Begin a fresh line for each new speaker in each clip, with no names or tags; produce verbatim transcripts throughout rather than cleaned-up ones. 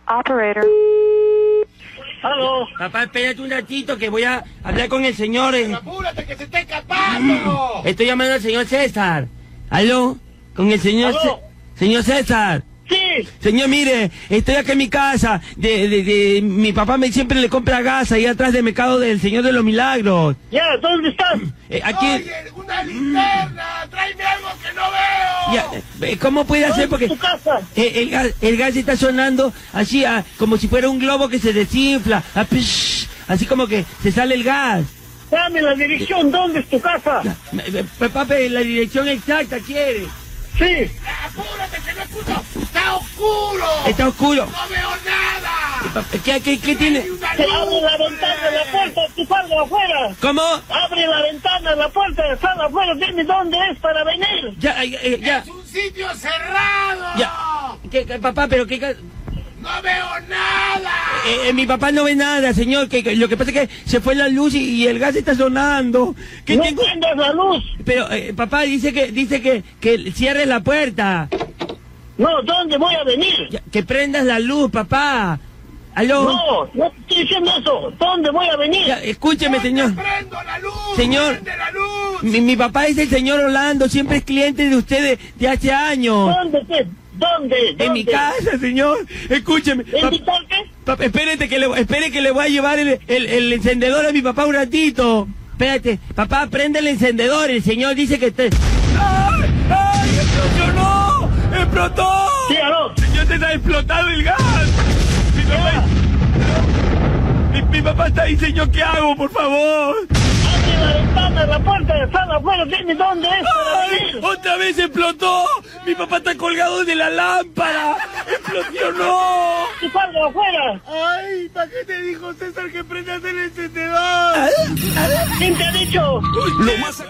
Operator.
Aló.
Papá, espérate un ratito que voy a hablar con el señor. En...
¡Apúrate que se está escapando!
Estoy llamando al señor César. ¿Aló? Con el señor...
¿Aló?
Ce... Señor César.
Sí.
Señor, mire, estoy acá en mi casa. De, de, de, mi papá me siempre le compra gas ahí atrás del mercado del Señor de los Milagros.
Ya, ¿dónde estás?
Eh, aquí...
Oye, una linterna, tráeme algo que no veo.
Ya, eh, ¿cómo puede hacer? Porque
¿Dónde es tu casa?
eh, el, gas, el gas está sonando así, ah, como si fuera un globo que se desinfla. Ah, psh, así como que se sale el gas.
Dame la dirección, ¿dónde es tu casa?
Eh, eh, Papá, la dirección exacta quiere.
Sí. Apúrate que no escucho. ¡Está oscuro!
Está oscuro.
¡No veo nada!
¿Qué, qué, qué tiene?
Se abre la ventana de la puerta, tú salga afuera.
¿Cómo?
Abre la ventana de la puerta, sal afuera, dime dónde es para venir.
Ya, eh, ya.
¡Es un sitio cerrado!
Ya. ¿Qué, qué, papá, pero qué...
¡No veo nada!
Eh, eh, mi papá no ve nada, señor. Que, que lo que pasa es que se fue la luz y, y el gas está sonando. ¿Qué
¡No
tengo?
prendas la luz!
Pero, eh, papá, dice que dice que, que cierre la puerta.
No, ¿dónde voy a venir?
Ya, que prendas la luz, papá. ¿Aló?
No, no te estoy diciendo eso. ¿Dónde voy a venir?
Ya, escúcheme, señor.
¡Prendo la luz!
Señor,
¡Prende la luz!
mi, mi papá es el señor Orlando, siempre es cliente de ustedes de hace años.
¿Dónde qué? ¿Dónde? ¿Dónde?
En mi casa, señor. Escúcheme.
¿En
Pap-
mi casa?
Papá, espérate que le, espere que le voy a llevar el, el, el encendedor a mi papá un ratito. Espérate, papá, prende el encendedor. El señor dice que te... ¡Ay! ¡Ay! ¡Explosionó! ¡Explotó!
Sí, aló.
Señor, te está explotado el gas. Mi papá... Mi, mi papá está ahí, señor. ¿Qué hago, por favor?
Abre la ventana, la puerta, sal afuera, dime dónde es para
¡Ay!
venir.
¡Otra vez explotó! ¡Mi papá está colgado de la lámpara! ¡Explosionó!
¡Tú salga afuera!
¡Ay! ¿Para qué te dijo César que prendas el encendedor?
¿Quién te ha dicho?
Lo más...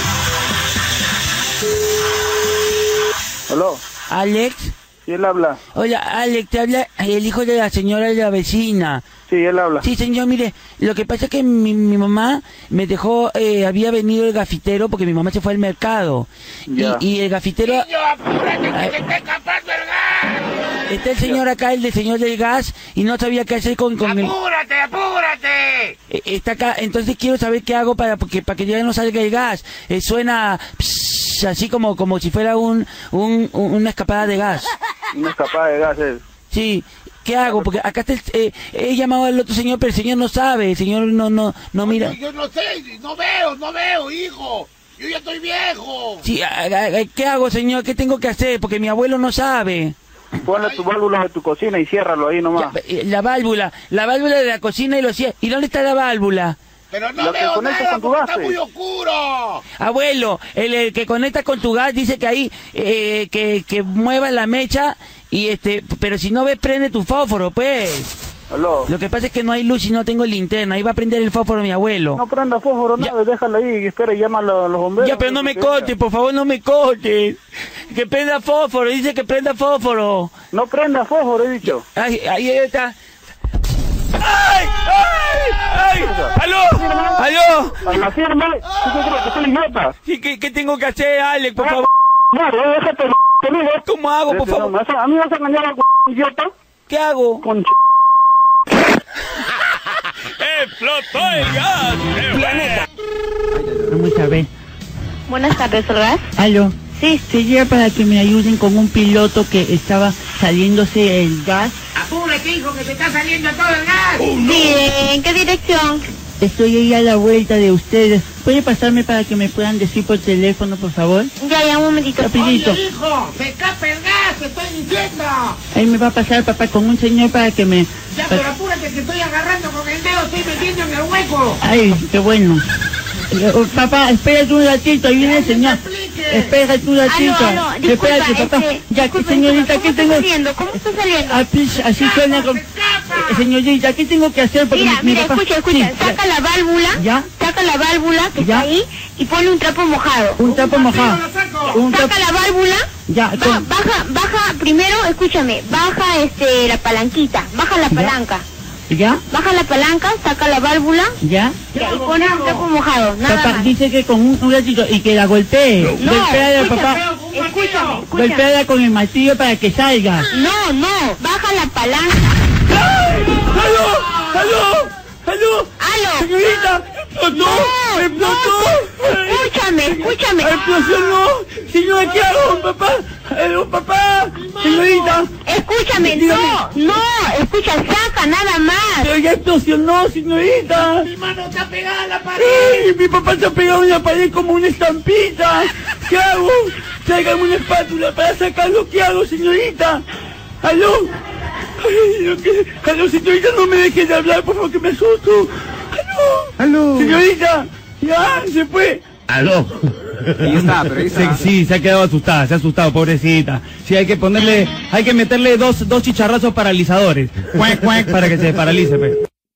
¿Aló?
Alex.
Sí, él habla.
Hola, Alex, te habla el hijo de la señora de la vecina.
Sí, él habla.
Sí, señor, mire, lo que pasa es que mi, mi mamá me dejó, eh, había venido el gafitero porque mi mamá se fue al mercado.
Ya.
Y, y el gafitero...
¡Niño, apúrate que
Ay.
se está escapando el gas!
Está el señor acá, el del señor del gas, y no sabía qué hacer con, con el...
¡Apúrate, apúrate!
Eh, Está acá, entonces quiero saber qué hago para porque para que ya no salga el gas. Eh, suena pss, así como como si fuera un, un, un- una escapada de gas.
Una escapada de gases.
Sí, ¿qué hago? Porque acá está el, eh, he llamado al otro señor, pero el señor no sabe, el señor no no no mira.
Yo, yo no sé, no veo, no veo, hijo. Yo ya estoy viejo.
Sí, a- a- a- ¿qué hago, señor? ¿Qué tengo que hacer? Porque mi abuelo no sabe.
Ponle tu válvula de tu cocina y ciérralo ahí nomás.
Ya, eh, la válvula, la válvula de la cocina y lo cierra. ¿Y dónde está la válvula?
Pero no
Lo que
veo
conectas
nada
con tu
porque
gas,
está
eh.
muy oscuro.
Abuelo, el, el que conecta con tu gas dice que ahí, eh, que, que mueva la mecha y este, pero si no ves, prende tu fósforo, pues.
¿Aló?
Lo que pasa es que no hay luz y no tengo linterna, ahí va a prender el fósforo mi abuelo.
No prenda fósforo,
Ya.
nada, déjalo ahí y espera y llama a los, los bomberos.
Ya, pero no me
Que
cortes, por favor, no me cortes. Que prenda fósforo, dice que prenda fósforo.
No prenda fósforo, he dicho.
Ahí, ahí está. ¡Ay! ¡Ay! ¡Ay! ¡Aló! ¡Aló!
A la firma, ¿tú qué crees que soy idiota?
¿Qué, qué, qué tengo que hacer, Alex, por favor?
No, déjate de conmigo.
¿Cómo hago, por
Este, no,
favor?
me vas a- a mí vas a engañar al idiota
¿Qué hago?
con ch...
¡Explotó el gas! ¡Planeta! Vamos a ver.
Buenas tardes, ¿verdad?
Aló.
Sí.
Sería para que me ayuden con un piloto que estaba saliéndose el gas.
Apúrate, hijo, que te está saliendo todo el gas.
Sí, ¿en qué dirección?
Estoy ahí a la vuelta de ustedes. ¿Puede pasarme para que me puedan decir por teléfono, por favor?
Ya, ya, un momentito.
Rapidito.
Oye, hijo, se escapa el gas, te estoy diciendo.
Ahí me va a pasar, papá, con un señor para que me...
Ya, pero apúrate que estoy agarrando con el dedo, estoy metiendo en el hueco.
Ay, qué bueno. Eh, oh, papá, espérate un ratito, ahí viene el señor. Espérate un ratito.
Aló, aló, disculpa,
Espérate, papá.
este,
Ya,
disculpa,
señorita,
disculpa,
¿qué
¿cómo
tengo?
está saliendo? ¿Cómo está saliendo?
Ah, pues, así suena con... Eh, señorita, ¿qué tengo que hacer? Porque
Mira,
mi, mi
mira,
papá...
escucha, escucha,
Sí,
saca la válvula,
¿Ya?
saca la válvula que
¿Ya?
está ahí y ponle un trapo mojado.
Un trapo mojado. Un trapo...
Saca la válvula,
Ya,
ba-
con...
baja, baja, primero, escúchame, baja este la palanquita, baja la
¿Ya?
palanca,
¿Ya?
baja la palanca, saca la válvula
¿Ya?
ya, y pone un trapo mojado, nada
Papá,
más.
dice que con un, un ratito y que la golpee.
No,
Golpéala,
escucha,
papá.
escúchame, escúchame.
Golpéala con el martillo para que salga.
No, no, baja la palanca.
señorita! ¡Explotó!
No,
¡Explotó!
no, escúchame, escúchame.
¡Explosión no! Señora, ¿qué hago, papá? ¡Eh, papá! Señorita.
Escúchame,
Dígame.
no, no, escucha, saca nada más.
Pero ya explosionó, señorita.
Mi mano está pegada a la pared.
¡Ay, mi papá se ha pegado en la pared como una estampita! ¿Qué hago? Tráigame una espátula para sacarlo. ¿Qué hago, señorita? ¿Aló? Ay, lo que... Aló, señorita, no me dejes de hablar, por favor, que me asusto. ¡Aló!
¡Aló!
Señorita, ya, se fue.
¡Aló! Ahí está, pero ahí está.
Sí, sí, se ha quedado asustada, se ha asustado, pobrecita. Sí, hay que ponerle, hay que meterle dos, dos chicharrazos paralizadores. Cuac, cuac, para que se paralice, pues.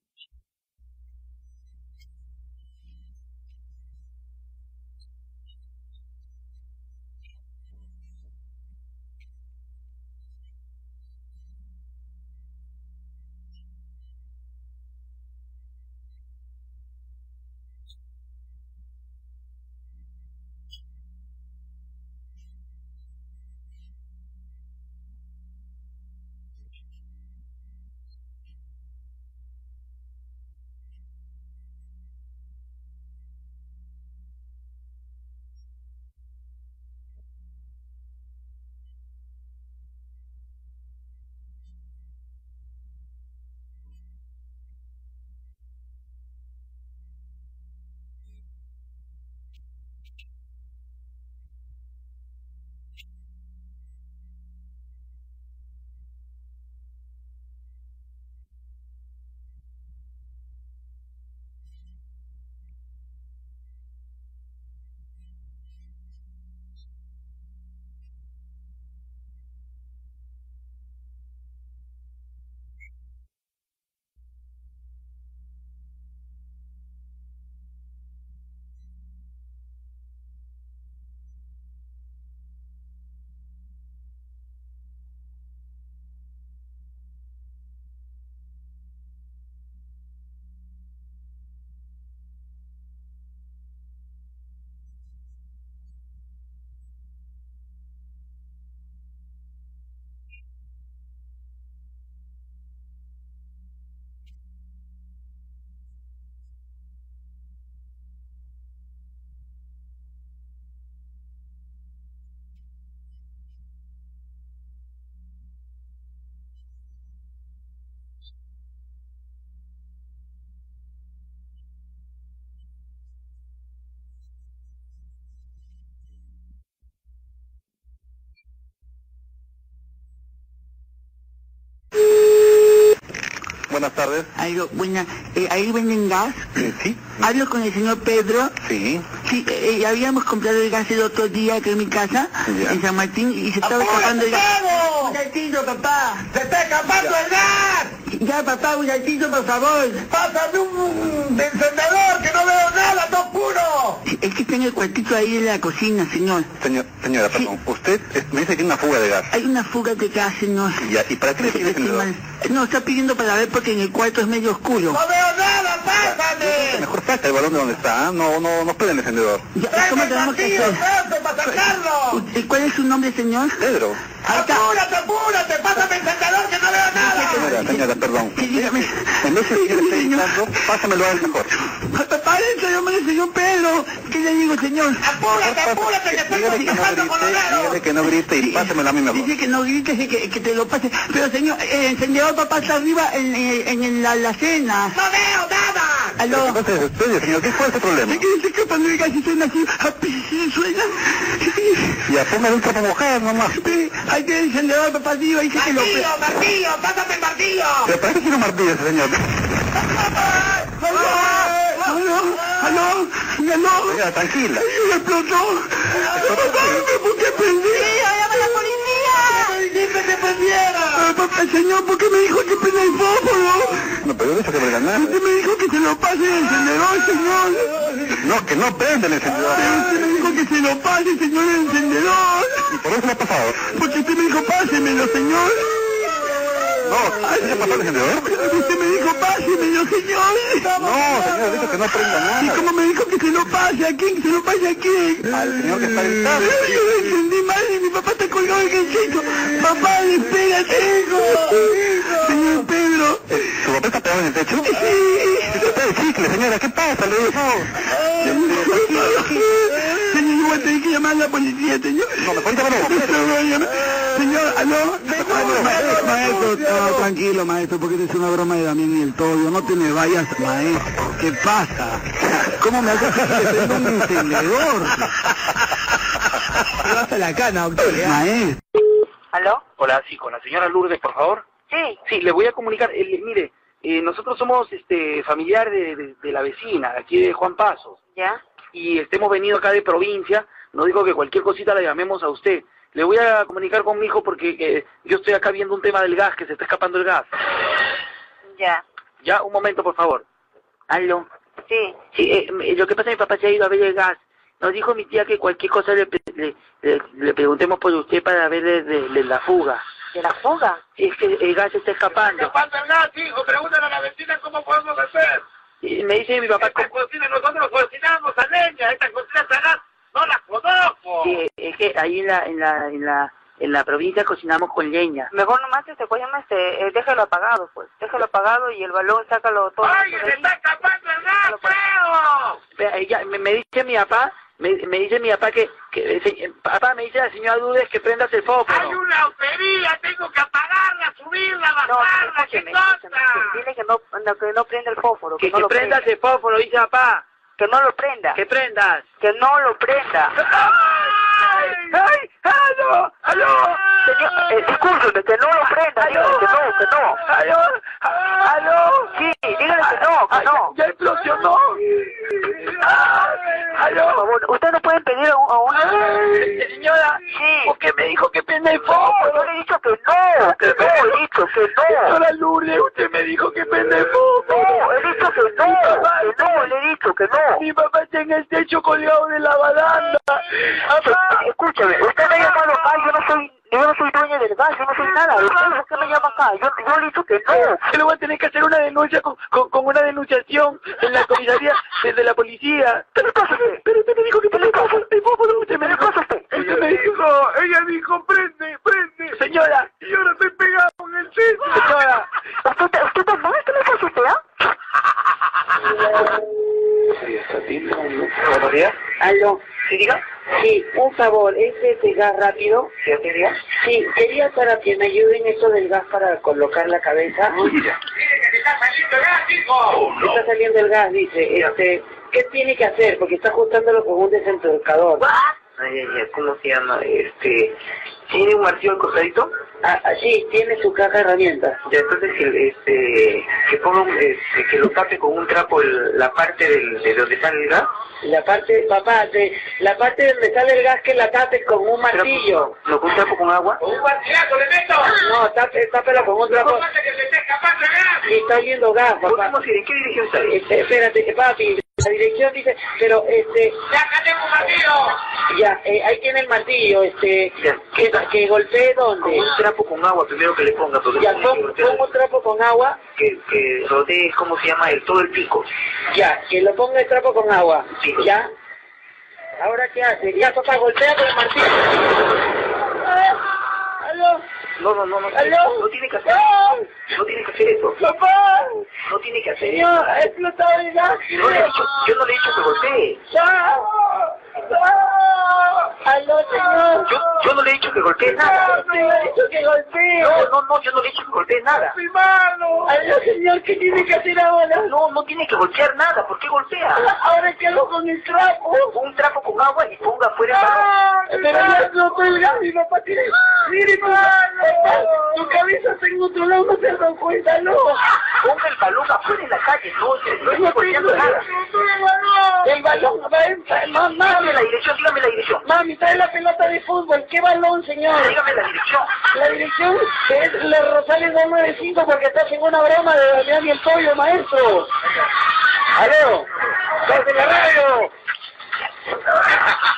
Buenas tardes.
Algo, buena, eh, ¿ahí venden gas?
Eh, sí,
Hablo con el señor Pedro.
sí.
Sí, eh, habíamos comprado el gas el otro día aquí en mi casa,
Ya.
en San Martín, y se estaba escapando el gas.
Pedro!
¡Un saltillo, papá!
¡Se está escapando el gas!
Ya, papá, un saltillo, por favor.
¡Pásame un encendedor que no veo nada, está oscuro!
Sí, es que está en el cuartito ahí en la cocina, señor.
Señor, señora,
Sí.
perdón. Usted eh, me dice que hay una fuga de gas.
Hay una fuga de gas, señor.
Ya, ¿y para qué le pide el encendedor?
No, está pidiendo para ver porque en el cuarto es medio oscuro.
¡No veo nada, pásame!
Mejor saca el balón de donde está, ¿ah? No, no, no prende el encendedor.
Ya,
¡Tráeme
¿cómo
el
tenemos que
martillo,
hacer?
Pepe, para sacarlo!
¿Y cuál es su nombre, señor?
Pedro.
Ahí está.
¡Apúrate, apúrate! ¡Pásame el encendedor que no veo nada!
Señora, señora, perdón.
Sí, dígame.
En vez de que le esté gritando, pásamelo a él mejor.
Párense, yo me el señor Pedro. ¿Qué le digo, señor?
¡Apúrate, apúrate! ¡Que estoy
Dígale que no
trabajando con
grite,
horario!
dígale que no grite y pásamelo a mí mejor.
Dice que no grites y que, que te lo pase. Pero, señor, el encendedor papá está arriba en, en, en la, la cena.
¡No veo nada!
¿Aló?
Entonces, espere, señor, ¿qué fue ese problema?
¿Qué dice que cuando el gas suena así? ¿Sí suena?
Ya, póngale un trapo mojado nomás.
Sí, hay que el encendedor papá arriba dice que lo...
¡Martillo, martillo! ¡Pásame el martillo!
¿Pero para qué quiere un martillo ese señor?
¿Aló? ¿Aló? ¿Aló? ¿Aló?
Señora, tranquila.
¡Me explotó! ¡Papá, por qué prendí!
¡Llama a la policía! ¡Me dijiste que prendiera!
Ah, papá, señor, ¿por qué me dijo que prenda el fósforo?
No, pero yo he dicho que prenda nada.
Usted me dijo que se lo pase el encendedor, señor.
No, que no prende el encendedor.
Pero usted me dijo que se lo pase, señor, el encendedor.
¿Y por eso le ha pasado?
Porque usted me dijo, pásemelo, señor.
No, ¿se le ha pasado el encendedor?
Usted me dijo, pásemelo, señor.
No, señor, he dicho que no prenda
¿Y
nada.
cómo me dijo que se lo pase? ¿A quién? ¿Que se lo pase a quién?
Al señor que está gritando.
Yo lo entendí mal y mi papá está colgado en el techo. Papá, espérate, hijo. Señor Pedro.
¿Su papá está pegado en el techo?
Sí.
¿Qué te chica? Señora, ¿qué pasa? Le dijo.
Señor, igual tenés que llamar a la policía, señor.
No, me cuenta la
Señor, ¿aló? Maestro, no, tranquilo, maestro, porque esta es una broma de Damián y el Toyo. No te me vayas, maestro. ¿Qué pasa? ¿Cómo me haces que le tengo un encendedor? Te vas a la cana, doctor. Maestro.
¿Aló?
Hola, sí, con la señora Lourdes, por favor.
Sí.
Sí, le voy a comunicar. Eh, mire, eh, nosotros somos este familiar de, de, de la vecina, aquí de Juan Pasos.
¿Ya?
Y este, hemos venido acá de provincia. Nos dijo que cualquier cosita la llamemos a usted. Le voy a comunicar con mi hijo porque eh, yo estoy acá viendo un tema del gas, que se está escapando el gas.
Ya.
Ya, un momento, por favor. Aló.
Sí.
Sí, eh, lo que pasa es que mi papá se ha ido a ver el gas. Nos dijo mi tía que cualquier cosa le, le, le, le preguntemos por usted para ver de, de, de la fuga.
¿De la fuga?
Sí, es que el gas está escapando.
¡Escapando el gas, hijo! Pregúntale a la vecina cómo podemos hacer.
Y me dice mi papá...
Estas cocinas, nosotros cocinamos a leña, estas cocinas a gas no las conozco.
Sí, es que ahí en la, en la, en la, en la provincia cocinamos con leña.
Mejor nomás este, pues, este, eh, déjalo apagado, pues. Déjalo apagado y el balón, sácalo todo.
¡Ay, se está escapando el gas, feo!
Pero ella, me, me dice mi papá, me, me dice mi papá que, que eh, papá me dice la señora Lourdes que prendas el foco.
¡Hay una autoría! ¡Tengo que apagarla, subirla, bajarla!
No,
¡Qué
escúcheme,
cosa!
escúcheme. Dile que no, no, que no prenda el fósforo, que,
Que,
no
que
lo
prendas
prenda.
el fósforo, dice papá.
Que no lo prenda.
Que prendas.
Que no lo prenda.
¡Ay!
¡Ay! ¡Aló! ¡Aló!
Señor, eh, discúlpeme, que no lo prenda. Dígale que no, que no.
¡Aló! ¡Aló!
Sí, dígale que no, que no.
¡Ya explosionó!
Por
¡Aló!
favor, ¿usted no pueden pedir a, un- a una...
Ay, señora,
Sí.
¿por qué me dijo que prenda el
No,
fósforo?
yo le he dicho que no, que no, he dicho que no.
Señora Lourdes, usted me dijo que prenda el fósforo.
No, he dicho que no, que no, le he dicho que no.
Mi papá está en el techo colgado de la baranda.
Eh, Escúchame, usted me ha llamado acá, yo no soy, yo no soy dueña del gas, yo no soy nada. ¿Usted por qué me llama acá? Yo, yo le he dicho que no.
Yo le voy a tener que hacer una denuncia con, con, con una denunciación en la comisaría desde la policía.
¿Qué le pasa a usted?
Pero usted me dijo que prenda el fósforo. El fósforo, usted me
¿Qué le
dijo.
pasa a usted?
Usted me dijo.
Ella dijo, prende, prende.
Señora,
Y ahora estoy pegado en el techo.
señora.
¿Usted, usted también? ¿Qué le pasa a usted, ah?
Buenos días.
Aló.
¿Sí, diga?
Sí, un favor, ¿ese es el gas rápido?
¿Sí, usted diga?
Sí, quería para que me ayuden esto del gas para colocar la cabeza.
¡Mire que se está saliendo el gas, hijo!
Está saliendo el gas, dice. Este, ¿qué tiene que hacer? Porque está ajustándolo con un desentorcador.
Ay, ay, ay, ¿cómo se llama? Este... ¿Tiene un martillo al costadito?
Ah, ah, sí, tiene su caja de herramientas.
Ya, entonces que, este, que ponga un, este, que lo tape con un trapo el, la parte del, de donde sale el gas.
La parte, papá, de, la parte donde sale el gas que la tape con un martillo.
¿Lo con un trapo con agua?
¡Un martillazo le meto!
No, tape, tápela con un trapo.
¿Cómo hace que se esté escapando el gas?
Y está yendo gas, papá.
¿Cómo se ¿En qué dirección está?
Este, espérate, papi, la dirección dice, pero este,
¡Ya tengo un martillo!
ya, eh, ahí tiene el martillo, este,
Ya.
que, que golpee
Con
donde.
un trapo con agua primero que le ponga todo.
Ya, pon, pon un trapo con agua,
que, que rodee, ¿cómo se llama? El, todo el pico.
ya, que lo ponga el trapo con agua,
Sí.
ya. Ahora, ¿qué hace? Ya, papá, golpea con el martillo. Ah, ¿aló?
No, no, no, no.
¿Aló?
No tiene que hacer No tiene que hacer eso.
¡Papá!
No tiene que hacer
Señor, ha explotado el gas.
No le he dicho, yo no le he dicho que golpee.
¡Ya! ¡Ah! ¡Aló, señor!
Yo, yo no le he dicho que golpee nada.
¡Me ha dicho que golpee!
No, no, no, yo no le he dicho que golpee nada.
¡Mi mano!
¡Aló, señor! ¿Qué tiene que hacer ahora?
No, no tiene que golpear nada. ¿Por qué golpea?
¿Ahora qué hago con el trapo?
Un trapo con agua y ponga afuera el balón.
¡Ah!
Pero ya explotó el gas, mi papá tiene... ¡Mire, papá! ¡Tu cabeza está en otro lado! ¡No se han dado cuenta, no!
Ponga el balón afuera en la calle. No, no está golpeando nada.
El balón, mami,
Dígame la dirección, dígame la dirección.
mami, trae la pelota de fútbol. ¿Qué balón, señor?
Dígame la dirección.
La dirección es la Rosales dos nueve cinco porque estás en una broma de Damián y el Toyo, maestro. ¡Aló! ¡Estás en la radio!